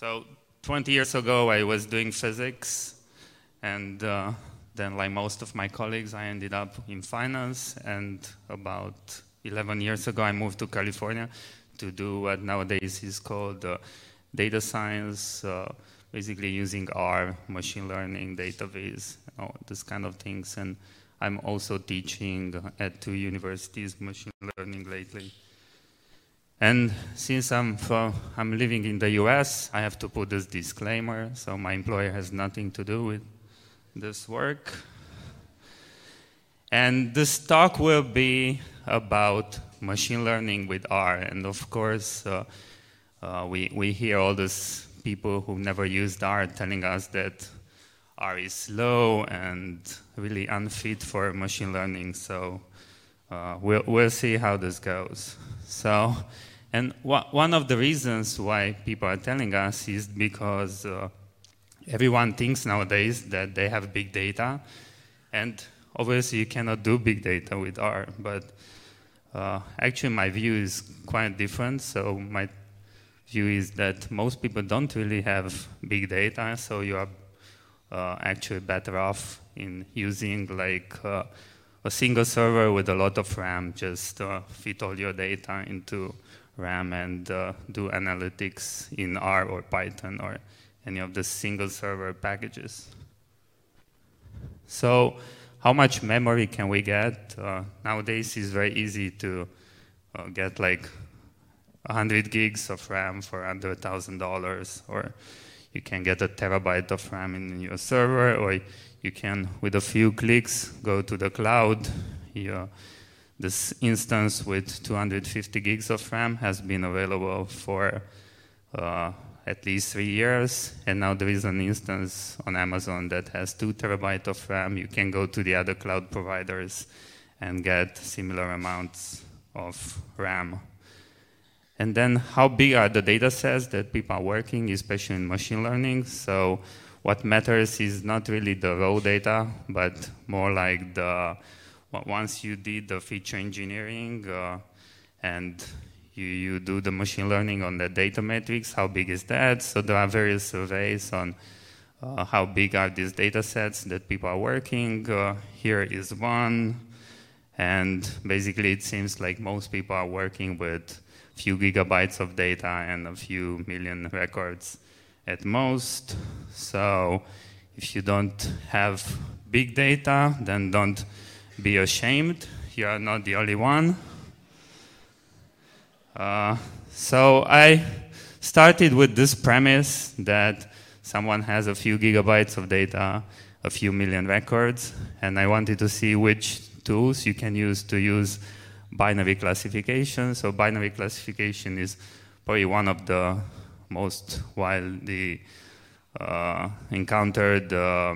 So 20 years ago, I was doing physics, and then, like most of my colleagues, I ended up in finance. And about 11 years ago, I moved to California to do what nowadays is called data science, basically using R, machine learning, database, this kind of things. And I'm also teaching at 2 universities machine learning lately. And since I'm living in the US, I have to put this disclaimer, so my employer has nothing to do with this work. And this talk will be about machine learning with R. And of course, we hear all these people who never used R telling us that R is slow and really unfit for machine learning. So we'll see how this goes. And one of the reasons why people are telling us is because everyone thinks nowadays that they have big data, and obviously you cannot do big data with R, but actually my view is quite different. So my view is that most people don't really have big data, so you are actually better off in using like a single server with a lot of RAM, just fit all your data into RAM and do analytics in R or Python or any of the single server packages. So how much memory can we get? Nowadays it's very easy to get like 100 gigs of RAM for under $1,000, or you can get a terabyte of RAM in your server, or you can, with a few clicks, go to the cloud. This instance with 250 gigs of RAM has been available for at least 3 years, and now there is an instance on Amazon that has 2 terabytes of RAM. You can go to the other cloud providers and get similar amounts of RAM. And then how big are the data sets that people are working, especially in machine learning? So what matters is not really the raw data, but more like once you did the feature engineering and you do the machine learning on the data metrics, how big is that? So there are various surveys on how big are these data sets that people are working. Here is one. And basically it seems like most people are working with a few gigabytes of data and a few million records at most. So if you don't have big data, then don't be ashamed. You are not the only one. So I started with this premise that someone has a few gigabytes of data, a few million records, and I wanted to see which tools you can use to use binary classification. So binary classification is probably one of the most widely encountered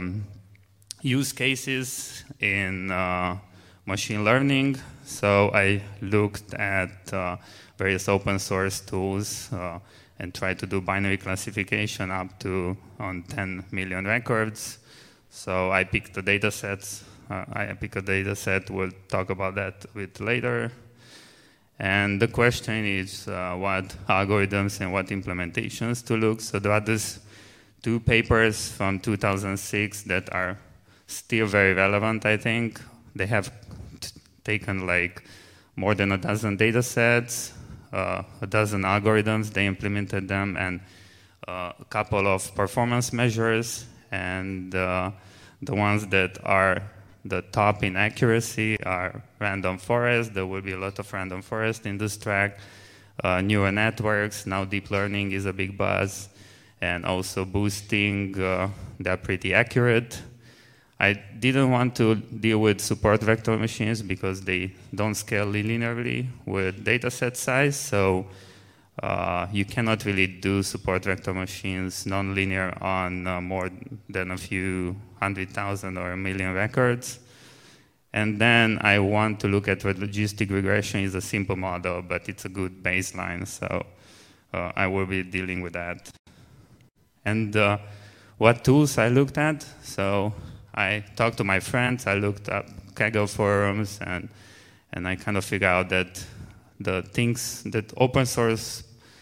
use cases in machine learning. So I looked at various open source tools and tried to do binary classification up to on 10 million records. So I picked the data sets. I picked a data set. We'll talk about that a bit later. And the question is what algorithms and what implementations to look. So there are these 2 papers from 2006 that are still very relevant, I think. They have taken like more than a dozen data sets, a dozen algorithms, they implemented them, and a couple of performance measures. And the ones that are the top in accuracy are random forest. There will be a lot of random forest in this track. Neural networks, now deep learning is a big buzz. And also boosting, they're pretty accurate. I didn't want to deal with support vector machines because they don't scale linearly with data set size. So you cannot really do support vector machines nonlinear on more than a few 100,000 or a million records. And then I want to look at what logistic regression is a simple model, but it's a good baseline. So I will be dealing with that. And what tools I looked at? So I talked to my friends, I looked up Kaggle forums, and I kind of figured out that the things that open source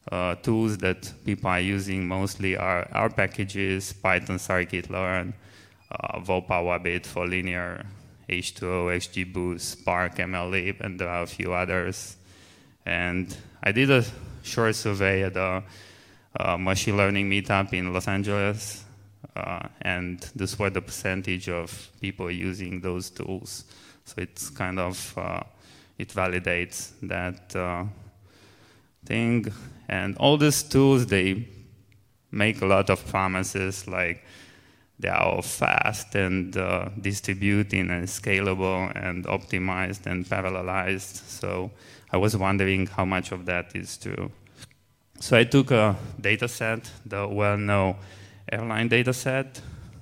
tools that people are using mostly are R packages, Python scikit-learn, VoPowerBit for linear, H2O, XGBoost, Spark, MLlib, and there are a few others. And I did a short survey at a machine learning meetup in Los Angeles, and this was the percentage of people using those tools. So it's kind of, it validates that thing. And all these tools, they make a lot of promises, like they are all fast and distributing and scalable and optimized and parallelized. So I was wondering how much of that is true. So I took a data set, the well-known airline data set,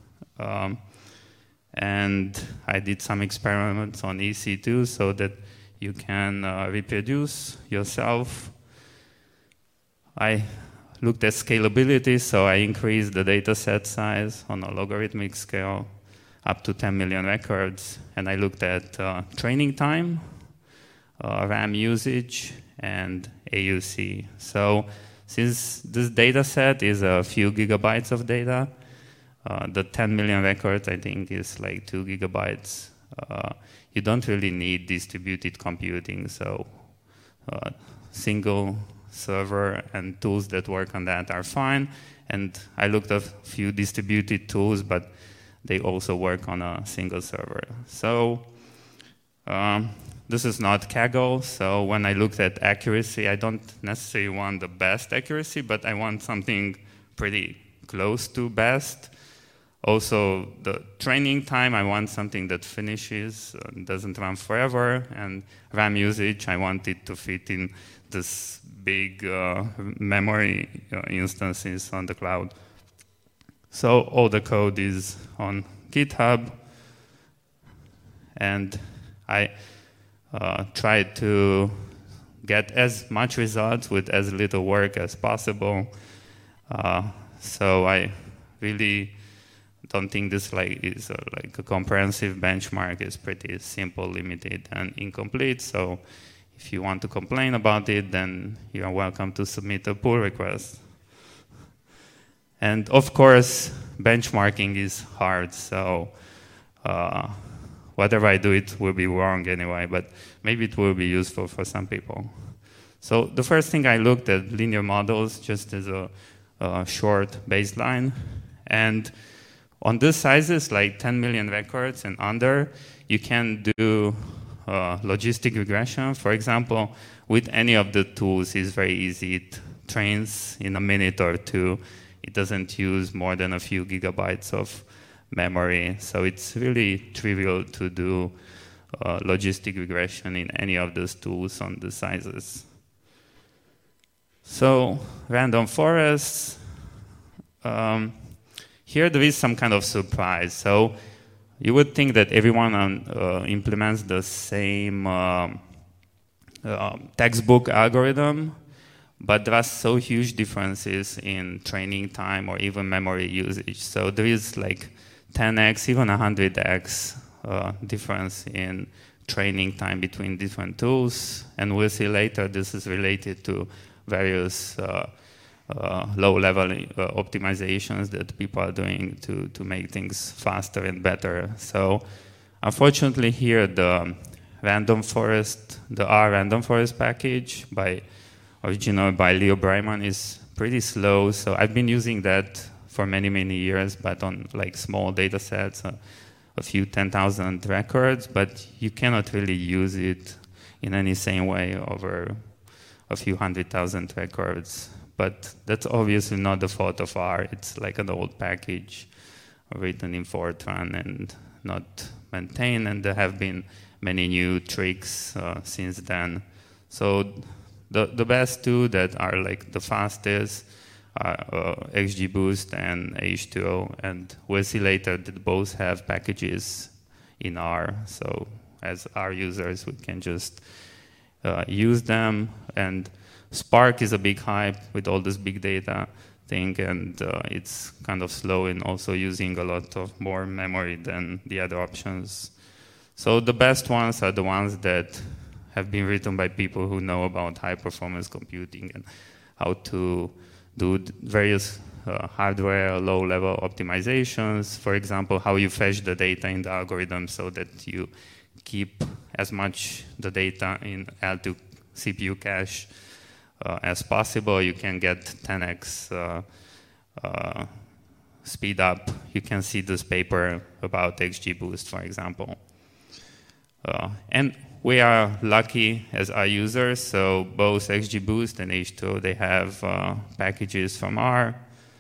and I did some experiments on EC2 so that you can reproduce yourself. I looked at scalability, so I increased the data set size on a logarithmic scale up to 10 million records, and I looked at training time, RAM usage, and AUC. So since this data set is a few gigabytes of data, the 10 million records, I think, is like 2 gigabytes. You don't really need distributed computing, so single server and tools that work on that are fine. And I looked at a few distributed tools, but they also work on a single server. So this is not Kaggle, so when I looked at accuracy, I don't necessarily want the best accuracy, but I want something pretty close to best. Also, the training time, I want something that finishes, doesn't run forever, and RAM usage, I want it to fit in this big memory instances on the cloud. So all the code is on GitHub, and I tried to get as much results with as little work as possible. So I really don't think this is like a comprehensive benchmark. It's pretty simple, limited, and incomplete. So if you want to complain about it, then you are welcome to submit a pull request. And of course, benchmarking is hard. So whatever I do, it will be wrong anyway, but maybe it will be useful for some people. So the first thing I looked at linear models just as a short baseline. And on these sizes, like 10 million records and under, you can do logistic regression. For example, with any of the tools, it's very easy. It trains in a minute or two. It doesn't use more than a few gigabytes of memory. So it's really trivial to do logistic regression in any of those tools on the sizes. So random forests. Here there is some kind of surprise. So you would think that everyone implements the same textbook algorithm, but there are so huge differences in training time or even memory usage. So there is like 10x, even 100x difference in training time between different tools. And we'll see later this is related to various low-level optimizations that people are doing to make things faster and better. So unfortunately here, the random forest, the R random forest package originally by Leo Breiman is pretty slow. So I've been using that for many, many years, but on like small data sets, a few 10,000 records, but you cannot really use it in any same way over a few 100,000 records. But that's obviously not the fault of R. It's like an old package written in Fortran and not maintained, and there have been many new tricks since then. So the best two that are like the fastest are XGBoost and H2O, and we'll see later that both have packages in R. So as R users, we can just use them. And Spark is a big hype with all this big data thing, and it's kind of slow in also using a lot of more memory than the other options. So the best ones are the ones that have been written by people who know about high-performance computing. And how to do various hardware low-level optimizations. For example, how you fetch the data in the algorithm so that you keep as much the data in L2 CPU cache as possible. You can get 10x speed up. You can see this paper about XGBoost, for example. And we are lucky as our users, so both XGBoost and H2O, they have packages from R.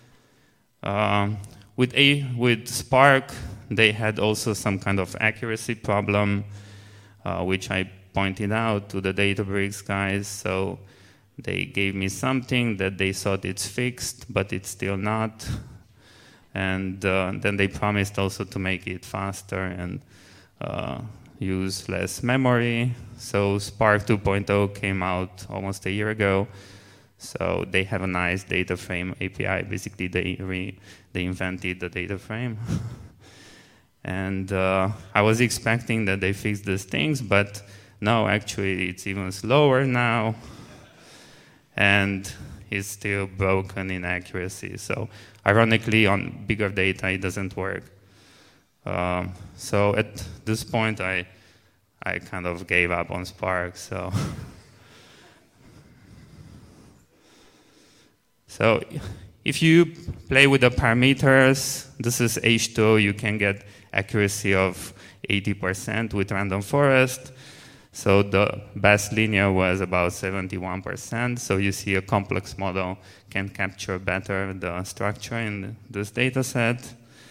With Spark, they had also some kind of accuracy problem, which I pointed out to the Databricks guys. So they gave me something that they thought it's fixed, but it's still not. And then they promised also to make it faster and use less memory. So Spark 2.0 came out almost a year ago. So they have a nice data frame API. Basically, they invented the data frame. And I was expecting that they fixed these things, but no, actually, it's even slower now. And it's still broken in accuracy. So ironically, on bigger data, it doesn't work. So at this point, I kind of gave up on Spark. So if you play with the parameters, this is H2O, you can get accuracy of 80% with random forest. So the best linear was about 71%. So you see a complex model can capture better the structure in this data set.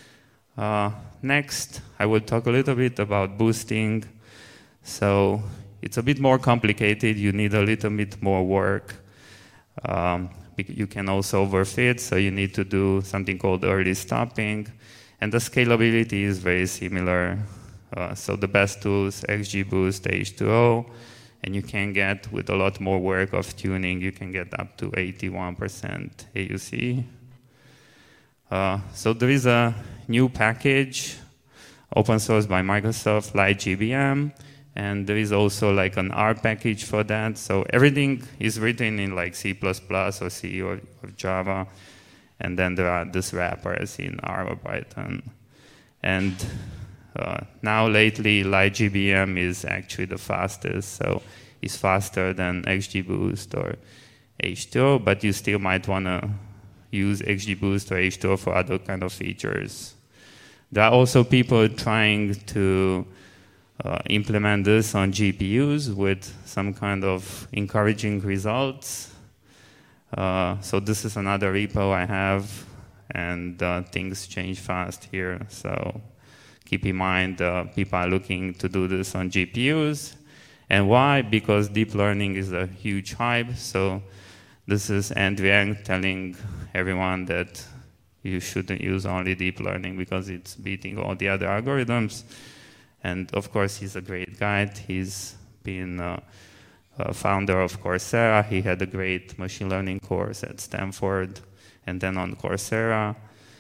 Next, I will talk a little bit about boosting. So it's a bit more complicated. You need a little bit more work. You can also overfit, so you need to do something called early stopping. And the scalability is very similar. So the best tools, XGBoost, H2O, and you can get, with a lot more work of tuning, you can get up to 81% AUC. So there is a new package, open source by Microsoft, LightGBM, and there is also like an R package for that. So everything is written in like C++ or C or Java, and then there are these wrappers in R or Python. And now lately, LightGBM is actually the fastest, so it's faster than XGBoost or H2O, but you still might want to use XGBoost or H2O for other kind of features. There are also people trying to implement this on GPUs with some kind of encouraging results. So this is another repo I have, and things change fast here. So keep in mind, people are looking to do this on GPUs. And why? Because deep learning is a huge hype. So this is Andrew Yang telling everyone that you shouldn't use only deep learning because it's beating all the other algorithms. And of course, he's a great guy. He's been a founder of Coursera. He had a great machine learning course at Stanford and then on Coursera.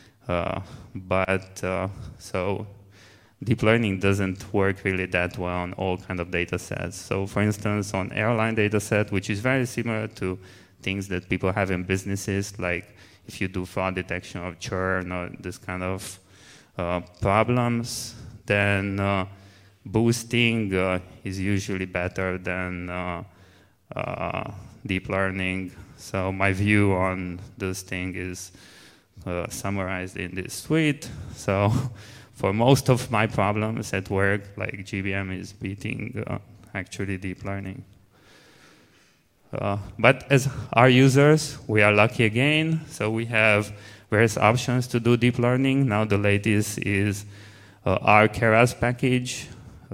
So deep learning doesn't work really that well on all kind of data sets. So for instance, on airline data set, which is very similar to things that people have in businesses, like if you do fraud detection of churn or this kind of problems, then boosting is usually better than deep learning. So my view on this thing is summarized in this tweet. So for most of my problems at work, like GBM is beating actually deep learning. But as our users, we are lucky again. So we have various options to do deep learning. Now the latest is our Keras package,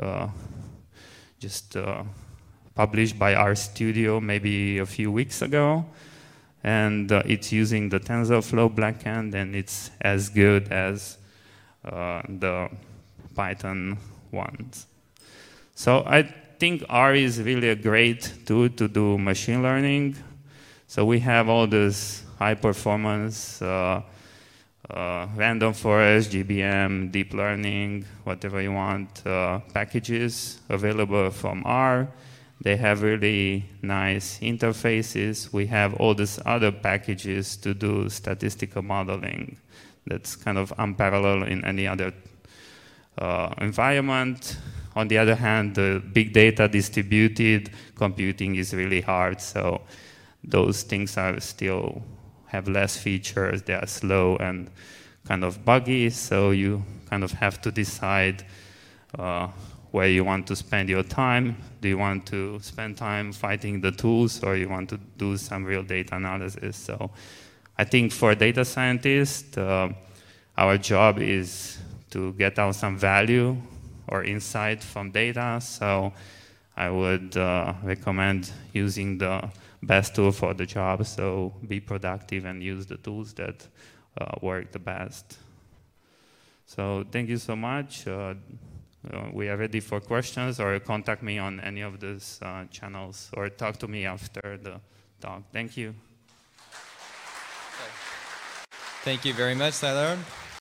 just published by RStudio maybe a few weeks ago. And it's using the TensorFlow backend, and it's as good as the Python ones. So I think R is really a great tool to do machine learning. So we have all this high performance, random forest, GBM, deep learning, whatever you want, packages available from R. They have really nice interfaces. We have all these other packages to do statistical modeling that's kind of unparalleled in any other environment. On the other hand, the big data distributed computing is really hard, so those things are still have less features, they are slow and kind of buggy, so you kind of have to decide where you want to spend your time. Do you want to spend time fighting the tools, or you want to do some real data analysis? So I think for data scientists, our job is to get out some value or insight from data. So I would recommend using the best tool for the job. So be productive and use the tools that work the best. So thank you so much. We are ready for questions, or contact me on any of these channels, or talk to me after the talk. Thank you. Thank you very much, Sailor.